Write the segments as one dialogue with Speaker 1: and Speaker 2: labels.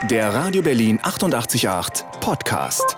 Speaker 1: Der Radio Berlin 88.8 Podcast.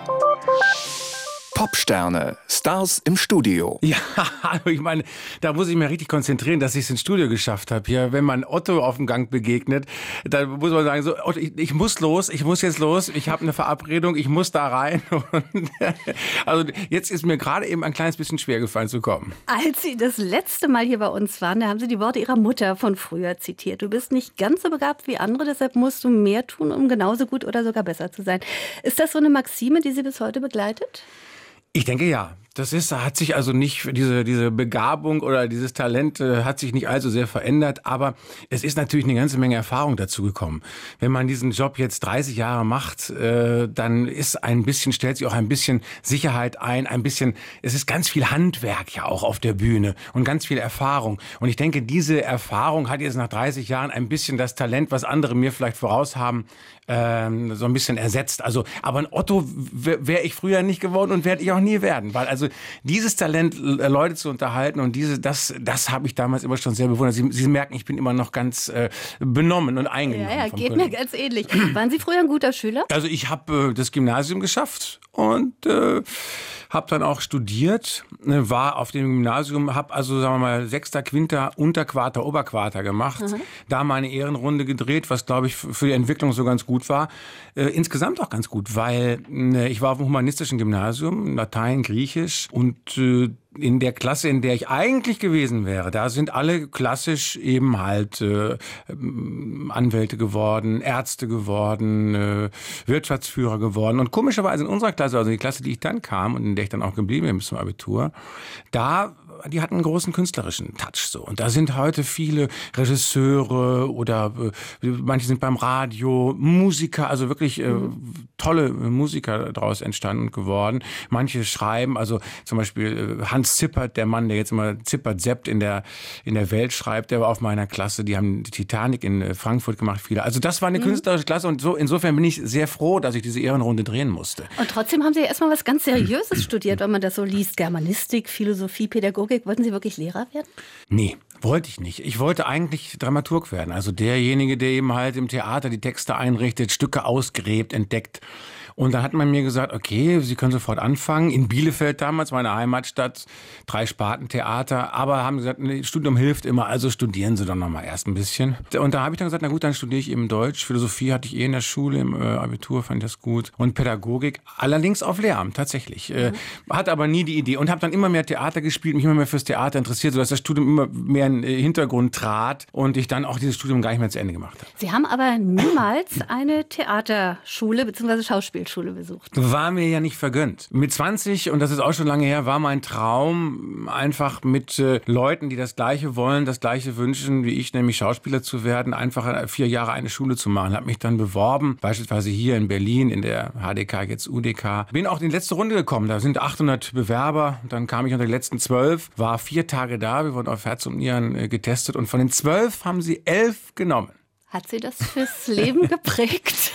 Speaker 1: Popsterne, Stars im Studio.
Speaker 2: Ja, ich meine, da muss ich mich richtig konzentrieren, dass ich es ins Studio geschafft habe. Hier, wenn man Otto auf dem Gang begegnet, dann muss man sagen, so, Otto, ich muss los, ich muss jetzt los, ich habe eine Verabredung, ich muss da rein. Und, also jetzt ist mir gerade eben ein kleines bisschen schwer gefallen zu kommen.
Speaker 3: Als Sie das letzte Mal hier bei uns waren, da haben Sie die Worte Ihrer Mutter von früher zitiert. Du bist nicht ganz so begabt wie andere, deshalb musst du mehr tun, um genauso gut oder sogar besser zu sein. Ist das so eine Maxime, die Sie bis heute begleitet?
Speaker 2: Ich denke ja. Hat sich also nicht, diese Begabung oder dieses Talent hat sich nicht allzu sehr verändert, aber es ist natürlich eine ganze Menge Erfahrung dazu gekommen. Wenn man diesen Job jetzt 30 Jahre macht, dann stellt sich auch ein bisschen Sicherheit ein, es ist ganz viel Handwerk ja auch auf der Bühne und ganz viel Erfahrung. Und ich denke, diese Erfahrung hat jetzt nach 30 Jahren ein bisschen das Talent, was andere mir vielleicht voraus haben, so ein bisschen ersetzt. Also, aber ein Otto wäre ich früher nicht geworden und werde ich auch nie werden, weil also dieses Talent, Leute zu unterhalten und das habe ich damals immer schon sehr bewundert. Sie merken, ich bin immer noch ganz benommen und eingenommen.
Speaker 3: Ja, geht mir ganz ähnlich. Waren Sie früher ein guter Schüler?
Speaker 2: Also ich habe das Gymnasium geschafft und habe dann auch studiert, war auf dem Gymnasium, habe also, sagen wir mal, Sechster, Quinter, Unterquarter, Oberquarter gemacht, da meine Ehrenrunde gedreht, was, glaube ich, für die Entwicklung so ganz gut war. Insgesamt auch ganz gut, weil ich war auf dem humanistischen Gymnasium, Latein, Griechisch und in der Klasse, in der ich eigentlich gewesen wäre, da sind alle klassisch eben halt Anwälte geworden, Ärzte geworden, Wirtschaftsführer geworden. Und komischerweise in unserer Klasse, also die Klasse, die ich dann kam und in der ich dann auch geblieben bin bis zum Abitur, die hatten einen großen künstlerischen Touch so. Und da sind heute viele Regisseure oder manche sind beim Radio, Musiker, also wirklich tolle Musiker daraus entstanden geworden. Manche schreiben, also zum Beispiel Hans Zippert, der Mann, der jetzt immer Zippert-Seppt in der Welt schreibt, der war auf meiner Klasse. Die haben die Titanic in Frankfurt gemacht, viele. Also das war eine künstlerische Klasse und so insofern bin ich sehr froh, dass ich diese Ehrenrunde drehen musste.
Speaker 3: Und trotzdem haben Sie ja erstmal was ganz Seriöses studiert, wenn man das so liest. Germanistik, Philosophie, Pädagogik. Wollten Sie wirklich Lehrer werden?
Speaker 2: Nee, wollte ich nicht. Ich wollte eigentlich Dramaturg werden. Also derjenige, der eben halt im Theater die Texte einrichtet, Stücke ausgräbt, entdeckt. Und dann hat man mir gesagt, okay, Sie können sofort anfangen. In Bielefeld damals, meine Heimatstadt, 3 Sparten Theater. Aber haben gesagt, nee, Studium hilft immer, also studieren Sie doch noch mal erst ein bisschen. Und da habe ich dann gesagt, na gut, dann studiere ich eben Deutsch. Philosophie hatte ich in der Schule, im Abitur fand ich das gut. Und Pädagogik, allerdings auf Lehramt, tatsächlich. Hatte aber nie die Idee. Und habe dann immer mehr Theater gespielt, mich immer mehr fürs Theater interessiert, sodass das Studium immer mehr in den Hintergrund trat und ich dann auch dieses Studium gar nicht mehr zu Ende gemacht habe.
Speaker 3: Sie haben aber niemals eine Theaterschule bzw. Schauspielschule besucht.
Speaker 2: War mir ja nicht vergönnt. Mit 20, und das ist auch schon lange her, war mein Traum, einfach mit Leuten, die das Gleiche wollen, das Gleiche wünschen wie ich, nämlich Schauspieler zu werden, einfach 4 Jahre eine Schule zu machen. Habe mich dann beworben, beispielsweise hier in Berlin, in der HDK, jetzt UDK. Bin auch in die letzte Runde gekommen, da sind 800 Bewerber. Dann kam ich unter die letzten 12, war 4 Tage da, wir wurden auf Herz und Nieren getestet und von den 12 haben sie 11 genommen.
Speaker 3: Hat Sie das fürs Leben geprägt?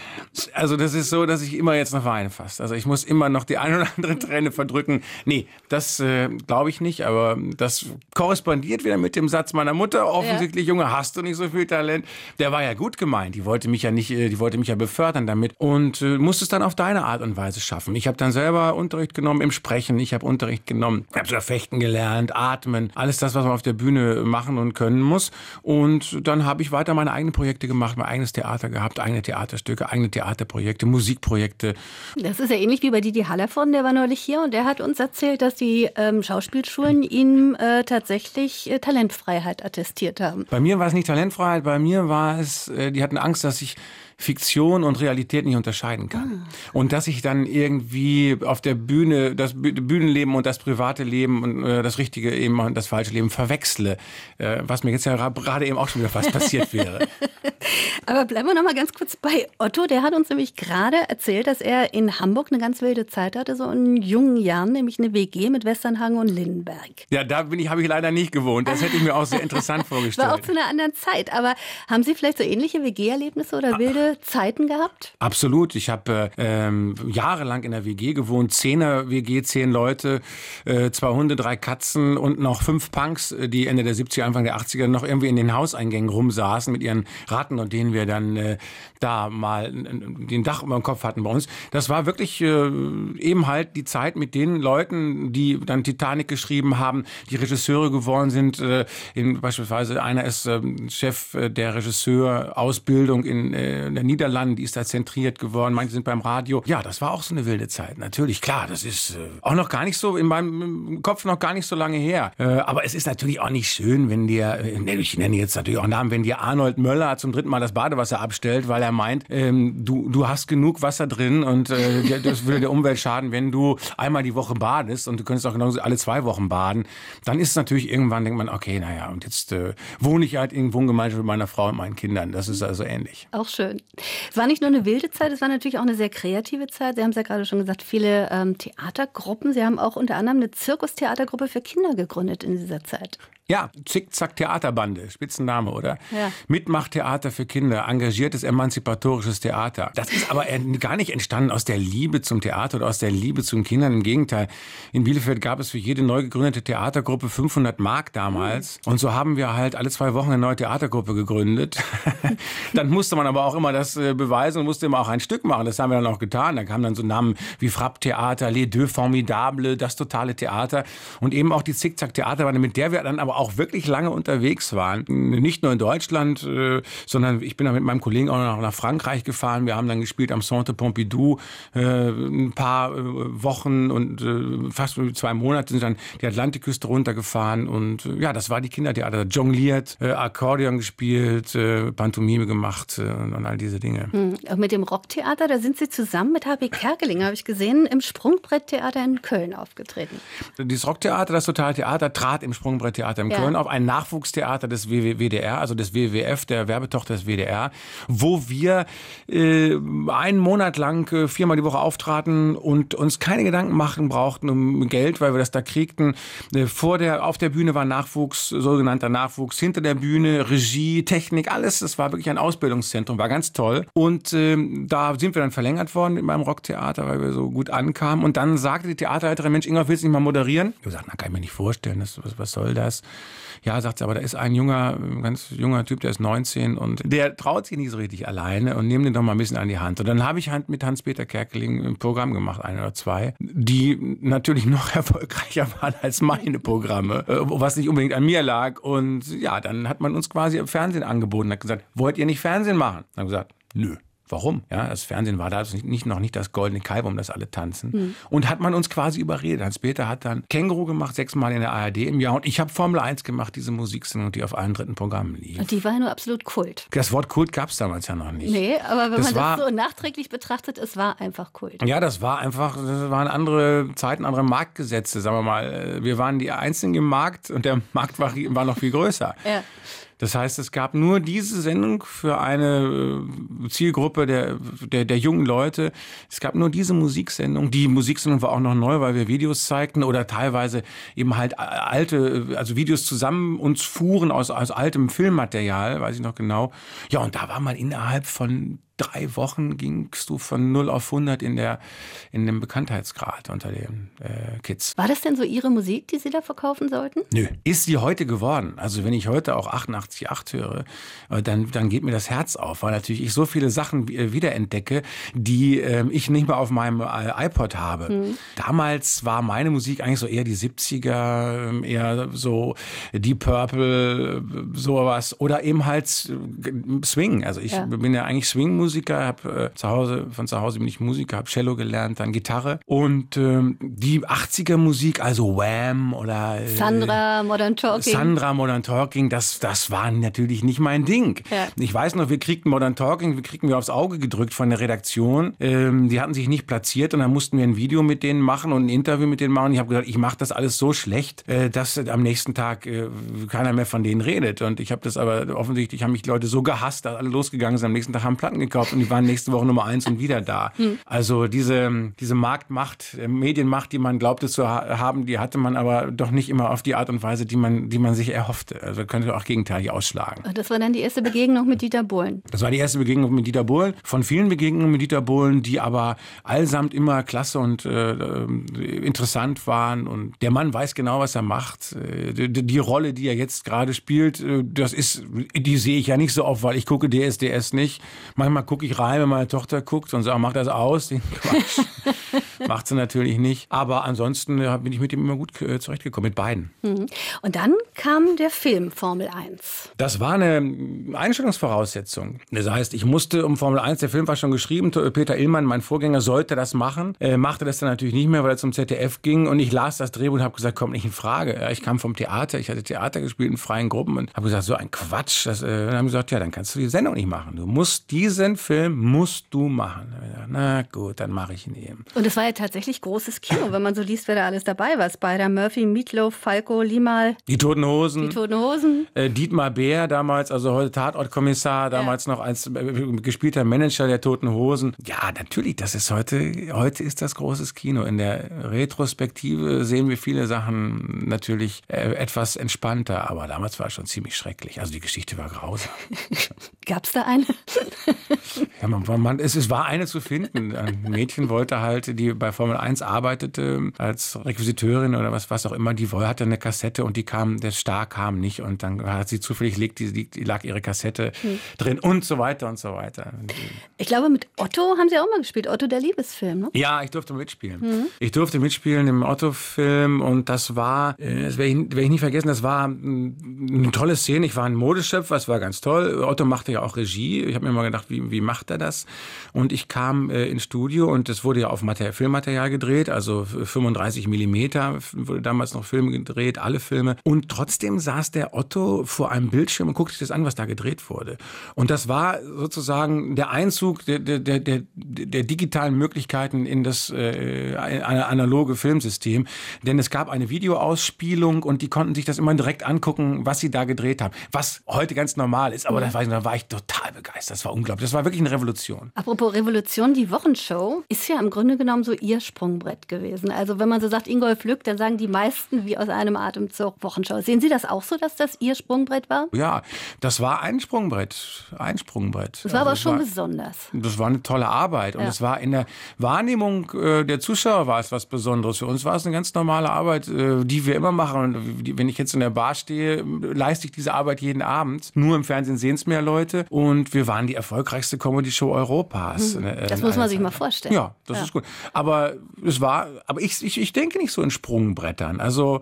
Speaker 2: Also das ist so, dass ich immer jetzt noch weine fast. Also ich muss immer noch die eine oder andere Träne verdrücken. Nee, das glaube ich nicht, aber das korrespondiert wieder mit dem Satz meiner Mutter. Offensichtlich, Junge, hast du nicht so viel Talent? Der war ja gut gemeint. Die wollte mich ja befördern damit und musste es dann auf deine Art und Weise schaffen. Ich habe dann selber Unterricht genommen im Sprechen. Ich habe Unterricht genommen, habe sogar Fechten gelernt, Atmen, alles das, was man auf der Bühne machen und können muss. Und dann habe ich weiter meine eigenen Projekte gemacht, mein eigenes Theater gehabt, eigene Theaterstücke, eigene Theaterprojekte, Musikprojekte.
Speaker 3: Das ist ja ähnlich wie bei Didi Hallervorden, der war neulich hier und der hat uns erzählt, dass die Schauspielschulen ihm tatsächlich Talentfreiheit attestiert haben.
Speaker 2: Bei mir war es nicht Talentfreiheit, bei mir war es, die hatten Angst, dass ich Fiktion und Realität nicht unterscheiden kann. Und dass ich dann irgendwie auf der Bühne das Bühnenleben und das private Leben und das richtige eben und das falsche Leben verwechsle. Was mir jetzt ja gerade eben auch schon wieder fast passiert wäre.
Speaker 3: Aber bleiben wir noch mal ganz kurz bei Otto. Der hat uns nämlich gerade erzählt, dass er in Hamburg eine ganz wilde Zeit hatte, so in jungen Jahren, nämlich eine WG mit Westernhagen und Lindenberg.
Speaker 2: Ja, habe ich leider nicht gewohnt. Das hätte ich mir auch sehr interessant vorgestellt.
Speaker 3: War auch zu einer anderen Zeit. Aber haben Sie vielleicht so ähnliche WG-Erlebnisse oder wilde wilde Zeiten gehabt?
Speaker 2: Absolut. Ich habe jahrelang in der WG gewohnt, 10er WG, 10 Leute, 2 Hunde, 3 Katzen und noch 5 Punks, die Ende der 70er, Anfang der 80er noch irgendwie in den Hauseingängen rumsaßen mit ihren Ratten und denen wir dann da mal den Dach über dem Kopf hatten bei uns. Das war wirklich eben halt die Zeit mit den Leuten, die dann Titanic geschrieben haben, die Regisseure geworden sind. Beispielsweise einer ist Chef der Regisseurausbildung in der Niederlanden, die ist da zentriert geworden. Manche sind beim Radio. Ja, das war auch so eine wilde Zeit. Natürlich, klar, das ist auch noch gar nicht so, in meinem Kopf noch gar nicht so lange her. Aber es ist natürlich auch nicht schön, wenn dir, ich nenne jetzt natürlich auch Namen, wenn dir Arnold Möller zum 3. Mal das Badewasser abstellt, weil er meint, du hast genug Wasser drin und das würde der Umwelt schaden, wenn du einmal die Woche badest und du könntest auch genauso alle 2 Wochen baden. Dann ist es natürlich irgendwann, denkt man, okay, naja, und jetzt wohne ich halt in Wohngemeinschaft mit meiner Frau und meinen Kindern. Das ist also ähnlich.
Speaker 3: Auch schön. Es war nicht nur eine wilde Zeit, es war natürlich auch eine sehr kreative Zeit. Sie haben es ja gerade schon gesagt, viele Theatergruppen. Sie haben auch unter anderem eine Zirkustheatergruppe für Kinder gegründet in dieser Zeit.
Speaker 2: Ja, Zickzack Theaterbande, Spitzenname, oder?
Speaker 3: Ja.
Speaker 2: Mitmachtheater für Kinder, engagiertes, emanzipatorisches Theater. Das ist aber gar nicht entstanden aus der Liebe zum Theater oder aus der Liebe zu den Kindern. Im Gegenteil, in Bielefeld gab es für jede neu gegründete Theatergruppe 500 Mark damals. Und so haben wir halt alle 2 Wochen eine neue Theatergruppe gegründet. Dann musste man aber auch immer das beweisen und musste immer auch ein Stück machen. Das haben wir dann auch getan. Da kamen dann so Namen wie Frapp-Theater, Les Deux Formidables, das totale Theater und eben auch die Zickzack-Theaterbande, mit der wir dann aber auch wirklich lange unterwegs waren. Nicht nur in Deutschland, sondern ich bin dann mit meinem Kollegen auch noch nach Frankreich gefahren. Wir haben dann gespielt am Centre Pompidou ein paar Wochen und fast 2 Monate sind dann die Atlantikküste runtergefahren und ja, das war die Kindertheater. Jongliert, Akkordeon gespielt, Pantomime gemacht und all diese Dinge.
Speaker 3: Auch mit dem Rocktheater, da sind Sie zusammen mit H.B. Kerkeling, habe ich gesehen, im Sprungbretttheater in Köln aufgetreten.
Speaker 2: Dieses Rocktheater, das totale Theater, trat im Sprungbretttheater in Köln auf, ein Nachwuchstheater des WDR, also des WWF, der Werbetochter des WDR, wo wir einen Monat lang 4-mal die Woche auftraten und uns keine Gedanken machen brauchten um Geld, weil wir das da kriegten. Auf der Bühne war Nachwuchs, sogenannter Nachwuchs, hinter der Bühne Regie, Technik, alles. Das war wirklich ein Ausbildungszentrum, war ganz toll. Und da sind wir dann verlängert worden mit meinem Rocktheater, weil wir so gut ankamen. Und dann sagte die Theaterleiterin, Mensch, Ingolf, willst du nicht mal moderieren? Ich sagte, kann ich mir nicht vorstellen, was soll das? Ja, sagt sie, aber da ist ein ganz junger Typ, der ist 19 und der traut sich nicht so richtig alleine und nimm den doch mal ein bisschen an die Hand. Und dann habe ich halt mit Hans-Peter Kerkeling ein Programm gemacht, 1 oder 2, die natürlich noch erfolgreicher waren als meine Programme, was nicht unbedingt an mir lag. Und ja, dann hat man uns quasi im Fernsehen angeboten, hat gesagt, wollt ihr nicht Fernsehen machen? Dann haben wir gesagt, nö. Warum? Ja, das Fernsehen war da noch nicht das goldene Kalb, um das alle tanzen. Und hat man uns quasi überredet. Hans-Peter hat dann Känguru gemacht, 6-mal in der ARD im Jahr. Und ich habe Formel 1 gemacht, diese Musiksendung, die auf allen 3. Programmen lief.
Speaker 3: Und die war ja nur absolut Kult.
Speaker 2: Das Wort Kult gab es damals ja noch nicht.
Speaker 3: Nee, aber wenn man das so nachträglich betrachtet, es war einfach Kult. Ja,
Speaker 2: das waren andere Zeiten, andere Marktgesetze, sagen wir mal. Wir waren die Einzigen im Markt und der Markt war noch viel größer.
Speaker 3: Ja.
Speaker 2: Das heißt, es gab nur diese Sendung für eine Zielgruppe der jungen Leute. Es gab nur diese Musiksendung. Die Musiksendung war auch noch neu, weil wir Videos zeigten oder teilweise eben halt Videos zusammen uns fuhren aus altem Filmmaterial, weiß ich noch genau. Ja, und da war man innerhalb von 3 Wochen gingst du von 0 auf 100 in dem Bekanntheitsgrad unter den Kids.
Speaker 3: War das denn so Ihre Musik, die Sie da verkaufen sollten?
Speaker 2: Nö, ist sie heute geworden. Also wenn ich heute auch 88,8 höre, dann geht mir das Herz auf, weil natürlich ich so viele Sachen wiederentdecke, die ich nicht mehr auf meinem iPod habe. Damals war meine Musik eigentlich so eher die 70er, eher so Deep Purple, sowas. Oder eben halt Swing. Also ich bin ja eigentlich Swing-Musiker, von zu Hause bin ich Musiker, habe Cello gelernt, dann Gitarre. Und die 80er-Musik, also Wham! Oder
Speaker 3: Sandra, Modern Talking,
Speaker 2: das war natürlich nicht mein Ding. Ja. Ich weiß noch, wir kriegten Modern Talking, wir aufs Auge gedrückt von der Redaktion. Die hatten sich nicht platziert und dann mussten wir ein Video mit denen machen und ein Interview mit denen machen. Ich habe gesagt, ich mache das alles so schlecht, dass am nächsten Tag keiner mehr von denen redet. Und ich habe das aber offensichtlich, haben mich Leute so gehasst, dass alle losgegangen sind, am nächsten Tag haben Platten gekauft. gekauft und die waren nächste Woche Nummer 1 und wieder da. Also diese Marktmacht, Medienmacht, die man glaubte zu haben, die hatte man aber doch nicht immer auf die Art und Weise, die man sich erhoffte. Also könnte auch gegenteilig ausschlagen.
Speaker 3: Und das war dann die erste Begegnung mit Dieter Bohlen?
Speaker 2: Das war die erste Begegnung mit Dieter Bohlen. Von vielen Begegnungen mit Dieter Bohlen, die aber allesamt immer klasse und interessant waren. Und der Mann weiß genau, was er macht. Die Rolle, die er jetzt gerade spielt, die sehe ich ja nicht so oft, weil ich gucke DSDS nicht. Manchmal gucke ich rein, wenn meine Tochter guckt und sagt, mach das aus. Den Quatsch. Macht sie natürlich nicht. Aber ansonsten bin ich mit ihm immer gut zurechtgekommen, mit beiden.
Speaker 3: Und dann kam der Film Formel 1.
Speaker 2: Das war eine Einstellungsvoraussetzung. Das heißt, ich musste um Formel 1, der Film war schon geschrieben, Peter Illmann, mein Vorgänger, sollte das machen. Machte das dann natürlich nicht mehr, weil er zum ZDF ging. Und ich las das Drehbuch und habe gesagt, kommt nicht in Frage. Ja, ich kam vom Theater, ich hatte Theater gespielt in freien Gruppen und habe gesagt, so ein Quatsch. Dann haben sie gesagt, ja, dann kannst du die Sendung nicht machen. Diesen Film musst du machen. Gesagt, na gut, dann mache ich ihn eben.
Speaker 3: Und es war ja tatsächlich großes Kino, wenn man so liest, wer da alles dabei war. Spider Murphy, Meatloaf, Falco, Limal.
Speaker 2: Die Toten Hosen. Dietmar Bär damals, also heute Tatortkommissar, damals noch als gespielter Manager der Toten Hosen. Ja, natürlich, das ist heute ist das großes Kino. In der Retrospektive sehen wir viele Sachen natürlich etwas entspannter, aber damals war es schon ziemlich schrecklich. Also die Geschichte war grausam.
Speaker 3: Gab's da eine?
Speaker 2: Ja, es war eine zu finden. Ein Mädchen wollte halt, die bei Formel 1 arbeitete, als Requisiteurin oder was auch immer, die hatte eine Kassette und der Star kam nicht und dann hat sie zufällig lag ihre Kassette drin und so weiter und so weiter.
Speaker 3: Ich glaube, mit Otto haben Sie auch mal gespielt. Otto, der Liebesfilm, ne?
Speaker 2: Ja, ich durfte mitspielen. Ich durfte mitspielen im Otto-Film und das werde ich nie vergessen, das war eine tolle Szene. Ich war ein Modeschöpfer, es war ganz toll. Otto machte ja auch Regie. Ich habe mir mal gedacht, wie macht er das? Und ich kam ins Studio und es wurde ja auf Filmmaterial gedreht, also 35 Millimeter wurde damals noch Filme gedreht, alle Filme. Und trotzdem saß der Otto vor einem Bildschirm und guckte sich das an, was da gedreht wurde. Und das war sozusagen der Einzug der digitalen Möglichkeiten in das analoge Filmsystem. Denn es gab eine Videoausspielung und die konnten sich das immer direkt angucken, was sie da gedreht haben. Was heute ganz normal ist, aber da war ich total begeistert. Das war unglaublich. Das war wirklich eine Revolution.
Speaker 3: Apropos Revolution, die Wochenshow ist ja im Grunde genommen so Ihr Sprungbrett gewesen. Also wenn man so sagt Ingolf Lück, dann sagen die meisten wie aus einem Atemzug Wochenschau. Sehen Sie das auch so, dass das Ihr Sprungbrett war?
Speaker 2: Ja, das war ein Sprungbrett.
Speaker 3: Das war aber schon besonders.
Speaker 2: Das war eine tolle Arbeit und es war in der Wahrnehmung der Zuschauer war es was Besonderes. Für uns war es eine ganz normale Arbeit, die wir immer machen. Und wenn ich jetzt in der Bar stehe, leiste ich diese Arbeit jeden Abend. Nur im Fernsehen sehen es mehr Leute und wir waren die erfolgreichste Comedy-Show Europas.
Speaker 3: Das muss man sich mal vorstellen.
Speaker 2: Ja, das ist gut. Aber ich denke nicht so in Sprungbrettern. Also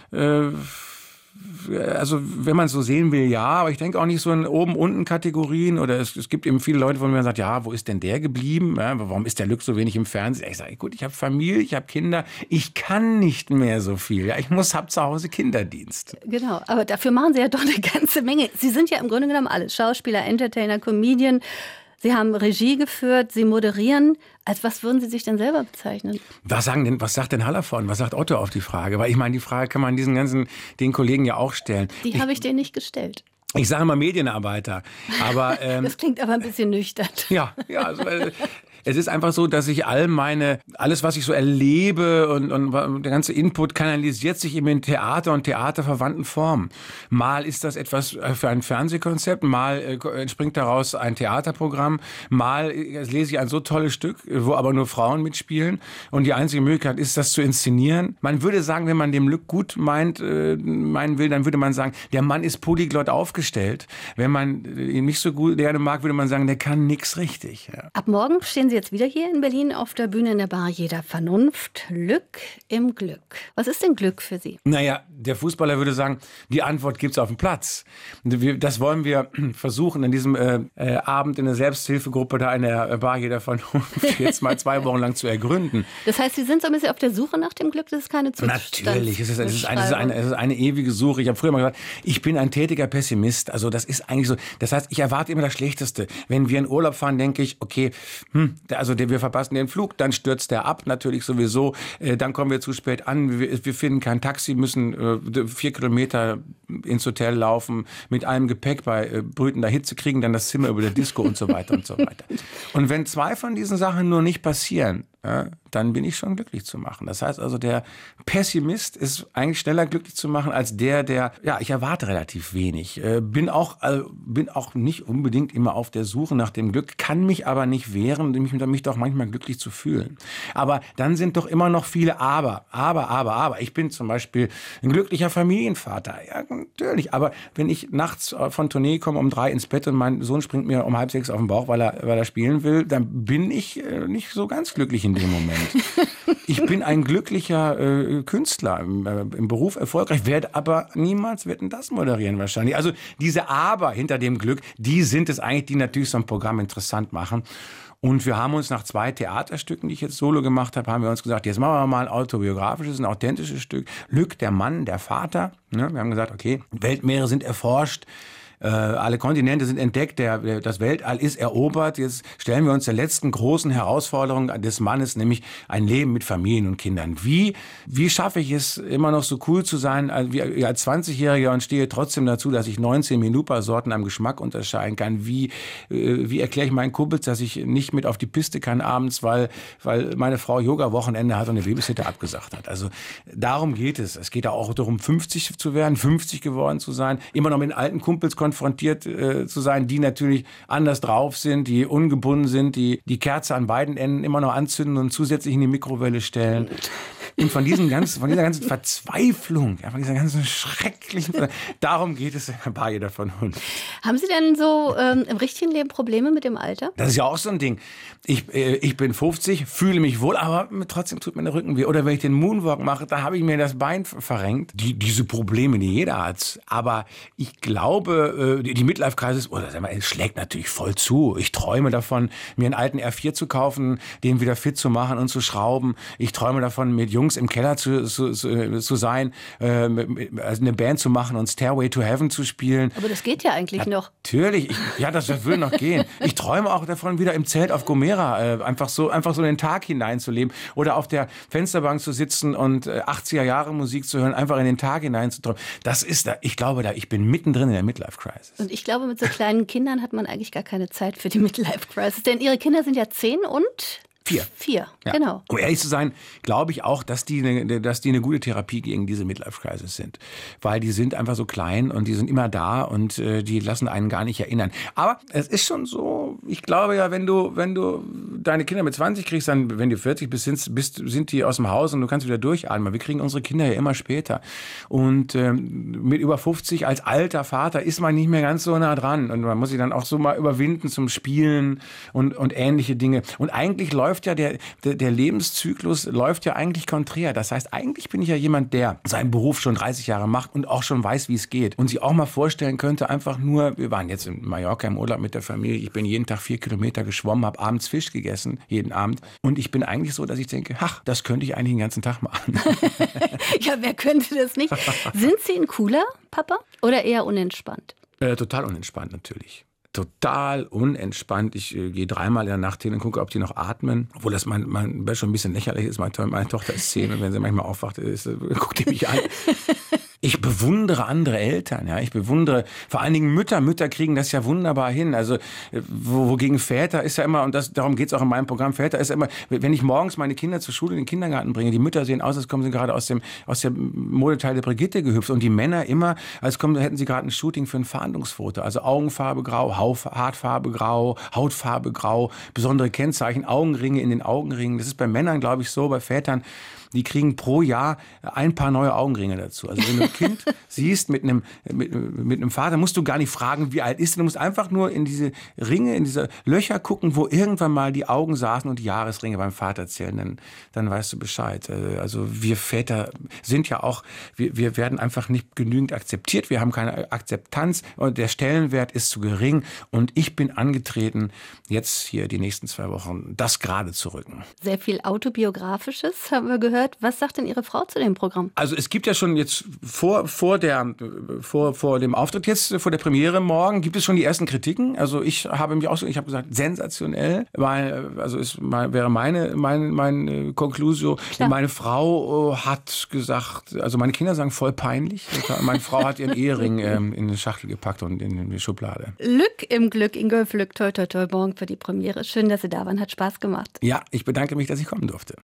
Speaker 2: wenn man es so sehen will, ja, aber ich denke auch nicht so in Oben-Unten-Kategorien oder es gibt eben viele Leute, wo man sagt, ja, wo ist denn der geblieben? Ja, warum ist der Lück so wenig im Fernsehen? Ich sage, gut, ich habe Familie, ich habe Kinder, ich kann nicht mehr so viel. Ja, ich habe zu Hause Kinderdienst.
Speaker 3: Genau, aber dafür machen Sie ja doch eine ganze Menge. Sie sind ja im Grunde genommen alles, Schauspieler, Entertainer, Comedian. Sie haben Regie geführt, Sie moderieren. Als was würden Sie sich denn selber bezeichnen?
Speaker 2: Was sagt denn Haller von? Was sagt Otto auf die Frage? Weil ich meine, die Frage kann man den Kollegen ja auch stellen.
Speaker 3: Die habe ich denen nicht gestellt.
Speaker 2: Ich sage mal Medienarbeiter. Aber,
Speaker 3: das klingt aber ein bisschen nüchtern.
Speaker 2: Ja, also, es ist einfach so, dass ich alles, was ich so erlebe und der ganze Input kanalisiert sich eben in Theater und theaterverwandten Formen. Mal ist das etwas für ein Fernsehkonzept, mal entspringt daraus ein Theaterprogramm, mal lese ich ein so tolles Stück, wo aber nur Frauen mitspielen und die einzige Möglichkeit ist, das zu inszenieren. Man würde sagen, wenn man dem Lück gut meinen will, dann würde man sagen, der Mann ist polyglott aufgestellt. Wenn man ihn nicht so gut gerne mag, würde man sagen, der kann nichts richtig. Ja.
Speaker 3: Ab morgen stehen Sie jetzt wieder hier in Berlin auf der Bühne in der Bar Jeder Vernunft. Lück im Glück. Was ist denn Glück für Sie?
Speaker 2: Naja, der Fußballer würde sagen, die Antwort gibt's auf dem Platz. Das wollen wir versuchen in diesem Abend in der Selbsthilfegruppe da in der Bar Jeder Vernunft jetzt mal 2 Wochen lang zu ergründen.
Speaker 3: Das heißt, Sie sind so ein bisschen auf der Suche nach dem Glück? Das ist keine Zustand.
Speaker 2: Natürlich, es ist eine ewige Suche. Ich habe früher mal gesagt, ich bin ein tätiger Pessimist. Also das ist eigentlich so. Das heißt, ich erwarte immer das Schlechteste. Wenn wir in Urlaub fahren, denke ich, okay, wir verpassen den Flug, dann stürzt der ab, natürlich sowieso, dann kommen wir zu spät an, wir finden kein Taxi, müssen 4 Kilometer ins Hotel laufen, mit allem Gepäck bei brütender Hitze, kriegen dann das Zimmer über der Disco und so weiter und so weiter. Und wenn 2 von diesen Sachen nur nicht passieren, dann bin ich schon glücklich zu machen. Das heißt also, der Pessimist ist eigentlich schneller glücklich zu machen als ich erwarte relativ wenig. Bin auch nicht unbedingt immer auf der Suche nach dem Glück, kann mich aber nicht wehren, mich doch manchmal glücklich zu fühlen. Aber dann sind doch immer noch viele Aber. Ich bin zum Beispiel ein glücklicher Familienvater. Ja, natürlich. Aber wenn ich nachts von Tournee komme um 3 ins Bett und mein Sohn springt mir um 5:30 auf den Bauch, weil er spielen will, dann bin ich nicht so ganz glücklich in dem Moment. Ich bin ein glücklicher Künstler, im Beruf erfolgreich, werde aber niemals Wetten, das moderieren wahrscheinlich. Also diese Aber hinter dem Glück, die sind es eigentlich, die natürlich so ein Programm interessant machen. Und wir haben uns nach 2 Theaterstücken, die ich jetzt solo gemacht habe, haben wir uns gesagt, jetzt machen wir mal ein autobiografisches, ein authentisches Stück. Lück, der Mann, der Vater. Ne? Wir haben gesagt, okay, Weltmeere sind erforscht. Alle Kontinente sind entdeckt, das Weltall ist erobert. Jetzt stellen wir uns der letzten großen Herausforderung des Mannes, nämlich ein Leben mit Familien und Kindern. Wie schaffe ich es, immer noch so cool zu sein wie als 20-Jähriger und stehe trotzdem dazu, dass ich 19 Minupa-Sorten am Geschmack unterscheiden kann? Wie erkläre ich meinen Kumpels, dass ich nicht mit auf die Piste kann abends, weil meine Frau Yoga-Wochenende hat und eine Babysitter abgesagt hat? Also darum geht es. Es geht auch darum, 50 zu werden, 50 geworden zu sein, immer noch mit den alten Kumpels konfrontiert zu sein, die natürlich anders drauf sind, die ungebunden sind, die Kerze an beiden Enden immer noch anzünden und zusätzlich in die Mikrowelle stellen. Und von dieser ganzen Verzweiflung, von dieser ganzen schrecklichen, darum geht es bei jeder von uns.
Speaker 3: Haben Sie denn so im richtigen Leben Probleme mit dem Alter?
Speaker 2: Das ist ja auch so ein Ding. Ich bin 50, fühle mich wohl, aber trotzdem tut mir der Rücken weh. Oder wenn ich den Moonwalk mache, da habe ich mir das Bein verrenkt. Diese Probleme, die jeder hat. Aber ich glaube, die Midlife-Crisis, es schlägt natürlich voll zu. Ich träume davon, mir einen alten R4 zu kaufen, den wieder fit zu machen und zu schrauben. Ich träume davon, mit Jungs im Keller zu sein, also eine Band zu machen und Stairway to Heaven zu spielen.
Speaker 3: Aber das geht ja eigentlich noch.
Speaker 2: Natürlich, das würde noch gehen. Ich träume auch davon, wieder im Zelt auf Gomera einfach so den Tag hineinzuleben oder auf der Fensterbank zu sitzen und 80er Jahre Musik zu hören, einfach in den Tag hineinzuträumen. Ich bin mittendrin in der Midlife-Crisis.
Speaker 3: Und ich glaube, mit so kleinen Kindern hat man eigentlich gar keine Zeit für die Midlife-Crisis, denn Ihre Kinder sind ja 10 und 4, ja. Genau.
Speaker 2: Um ehrlich zu sein, glaube ich auch, dass die eine gute Therapie gegen diese Midlife-Crisis sind. Weil die sind einfach so klein und die sind immer da und die lassen einen gar nicht erinnern. Aber es ist schon so, ich glaube ja, wenn du deine Kinder mit 20 kriegst, dann, wenn du 40 bist, sind die aus dem Haus und du kannst wieder durchatmen. Wir kriegen unsere Kinder ja immer später. Und mit über 50 als alter Vater ist man nicht mehr ganz so nah dran. Und man muss sich dann auch so mal überwinden zum Spielen und ähnliche Dinge. Und eigentlich läuft ja der Lebenszyklus läuft ja eigentlich konträr. Das heißt, eigentlich bin ich ja jemand, der seinen Beruf schon 30 Jahre macht und auch schon weiß, wie es geht. Und sich auch mal vorstellen könnte, einfach nur, wir waren jetzt in Mallorca im Urlaub mit der Familie, ich bin jeden Tag 4 Kilometer geschwommen, habe abends Fisch gegessen, jeden Abend. Und ich bin eigentlich so, dass ich denke, das könnte ich eigentlich den ganzen Tag machen.
Speaker 3: Ja, wer könnte das nicht? Sind Sie ein cooler Papa oder eher unentspannt?
Speaker 2: Total unentspannt natürlich. Total unentspannt. Ich gehe 3-mal in der Nacht hin und gucke, ob die noch atmen. Obwohl das schon ein bisschen lächerlich ist. Meine Tochter ist 10 und wenn sie manchmal aufwacht, guckt die mich an. Ich bewundere andere Eltern, ja. Ich bewundere vor allen Dingen Mütter. Mütter kriegen das ja wunderbar hin. Also wogegen Väter ist ja immer, und darum geht es auch in meinem Programm, Väter ist ja immer, wenn ich morgens meine Kinder zur Schule in den Kindergarten bringe, die Mütter sehen aus, als kommen sie gerade aus der Modeteile Brigitte gehüpft. Und die Männer immer, als hätten sie gerade ein Shooting für ein Fahndungsfoto. Also Augenfarbe grau, Haarfarbe grau, Hautfarbe grau, besondere Kennzeichen, Augenringe in den Augenringen. Das ist bei Männern, glaube ich, so, bei Vätern. Die kriegen pro Jahr ein paar neue Augenringe dazu. Also wenn du ein Kind siehst mit einem Vater, musst du gar nicht fragen, wie alt ist er. Du musst einfach nur in diese Ringe, in diese Löcher gucken, wo irgendwann mal die Augen saßen und die Jahresringe beim Vater zählen. Dann weißt du Bescheid. Also wir Väter sind ja auch, wir werden einfach nicht genügend akzeptiert. Wir haben keine Akzeptanz und der Stellenwert ist zu gering. Und ich bin angetreten, jetzt hier die nächsten 2 Wochen das gerade zu rücken.
Speaker 3: Sehr viel Autobiografisches haben wir gehört. gehört. Was sagt denn Ihre Frau zu dem Programm?
Speaker 2: Also es gibt ja schon jetzt vor dem Auftritt jetzt, vor der Premiere morgen, gibt es schon die ersten Kritiken. Also ich habe gesagt, sensationell, weil, wäre meine Conclusio.
Speaker 3: Klar.
Speaker 2: Meine Frau hat gesagt, also meine Kinder sagen voll peinlich. Meine Frau hat ihren Ehering in eine Schachtel gepackt und in die Schublade.
Speaker 3: Glück im Glück, Ingolf Lück, toi toi toi, morgen für die Premiere. Schön, dass Sie da waren, hat Spaß gemacht.
Speaker 2: Ja, ich bedanke mich, dass ich kommen durfte.